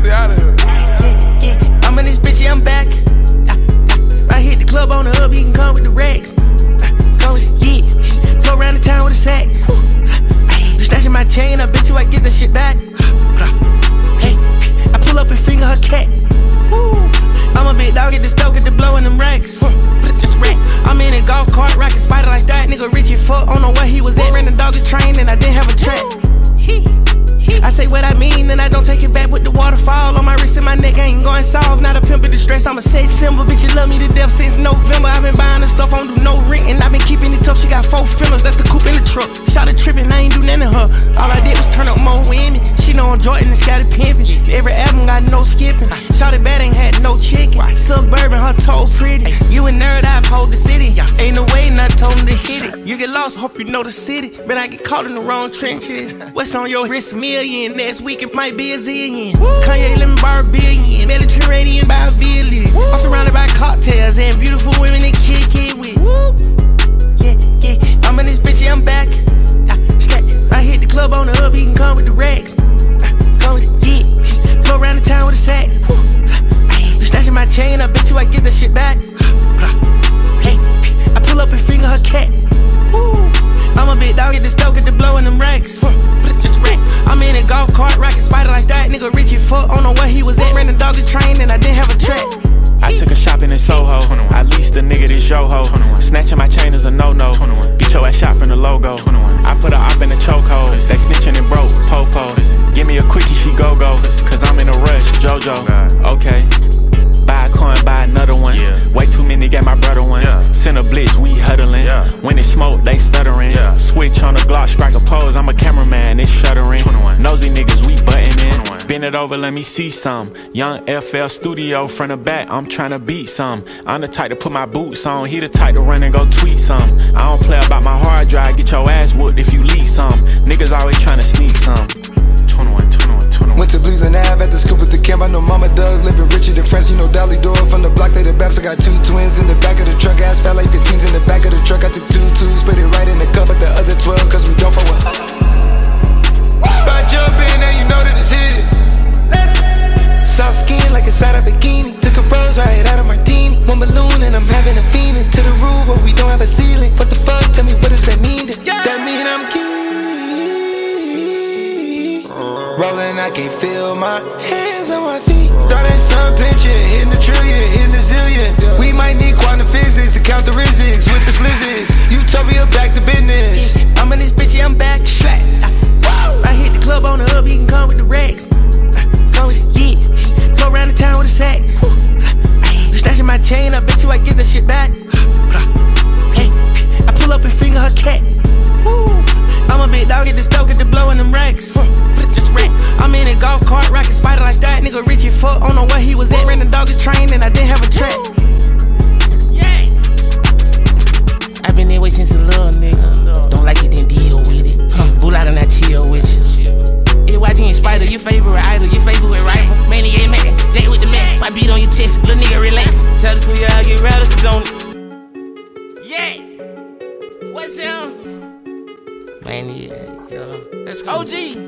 stay out of here. Yeah, I'm in this bitch, yeah, I'm back. I hit the club on the hub, he can come with the racks. Come with it, yeah. Flow around the town with a sack. You snatching my chain, I bet you I get that shit back. Hey, I pull up and finger her cat. I'm a big dog, get the stove, get the blow in them racks. Just rack. I'm in a golf cart, rockin' spider like that. Nigga Richie fuck, don't know where he was at. Ran the dog a train and I didn't have a track. I say what I mean and I don't take it back with the waterfall. On my wrist and my neck, I ain't going soft. Not a pimp in distress, I'm a sex symbol. Bitch, you love me to death since November. I've been buying the stuff, I don't do no rent. And I've been keeping it tough, she got 4 fillers, that's the coupe in the truck. Shot a trippin', I ain't do nothing to her. All I did was turn up more women. She know I'm Jordan and scattered pimpin'. Every album got no skipping. Shot it bad, ain't had no chicken. Suburban, her toe pretty. You a nerd, I hold the city. Ain't no way, not told him to hit it. You get lost, hope you know the city. But I get caught in the wrong trenches. What's on your wrist? $1,000,000. Next week it might be a zillion. Kanye, let me borrow $1 billion. Mediterranean by a village. I'm surrounded by cocktails and beautiful women that kick with. Yeah, I'm in this bitch, yeah, I'm back. I hit the club on the hub, he can come with the racks. Come with it, yeah. Flow around the town with a sack. You snatching my chain, I bet you I get that shit back. Hey, I pull up and finger her cat. I'm a big dog, get the stove, get the blow in them racks. Just rack. I'm in a golf cart, rockin' spider like that. Nigga Richie fuck, don't know where he was at. Ran the dog a train and I didn't have a track. I took her shopping in Soho. I leased a nigga this yo-ho. Snatching my chain is a no-no. Get your ass shot from the logo. I put her up in the chokehold. They snitching and broke, po-po. Give me a quickie, she go-go. Cause I'm in a rush, JoJo. Okay. Buy a coin, buy another one. Way too many, get my brother one. Send a blitz, we huddling. When it smoke, they stuttering. Switch on the Glock, strike a pose. I'm a cameraman, it's shuddering. Nosy niggas, we buttin' in. Bend it over, let me see some. Young FL Studio, front to back, I'm tryna beat some. I'm the type to put my boots on. He the type to run and go tweet some. I don't play about my hard drive, get your ass whooped if you leak some. Niggas always tryna sneak some. 21. Went to Cleveland Ave at the scoop with the camp. I know Mama Doug living richer than France. You know Dolly Door from the block, they the Baps. I got 2 twins in the back of the truck. Ass fat like 15s in the back of the truck. I took 2 twos, put it right in the cup with the other 12, cause we don't fuck with. Spot jumping, now you know that it's hit. Soft skin like inside a bikini. Took a rose right out of martini. One balloon and I'm having a feeling. To the roof where we don't have a ceiling. What the fuck, tell me what does that mean? That mean I'm key. Rolling, I can't feel my hands on my feet. Thought that sun pitching, hitting the trillion, hitting the zillion. We might need quantum physics to count the risics with the slizzes. Utopia back to business. I'm in this bitch, yeah, I'm back. I hit the club on the hub, he can come with the racks. Come with it, yeah. Flow around the town with a sack. You snatching my chain, I bet you I get that shit back. Hey, I pull up and finger her cat. I'm a big dog, get the stove, get the blow in them racks. Just rack. I'm in a golf cart, rockin' spider like that. Nigga Richie fuck, don't know where he was at. Ran the dog a train and I didn't have a track. Yeah. I been that way since a little nigga. Don't like it, then deal with it. Bull out and I chill with you. YG and Spider, your favorite idol, your favorite rival. Manny ain't mad, Jay with the Mac. My beat on your chest, little nigga relax. Tell the crew y'all get radical, don't it? Yeah. What's up? Man, yeah, yo. Let's go. OG.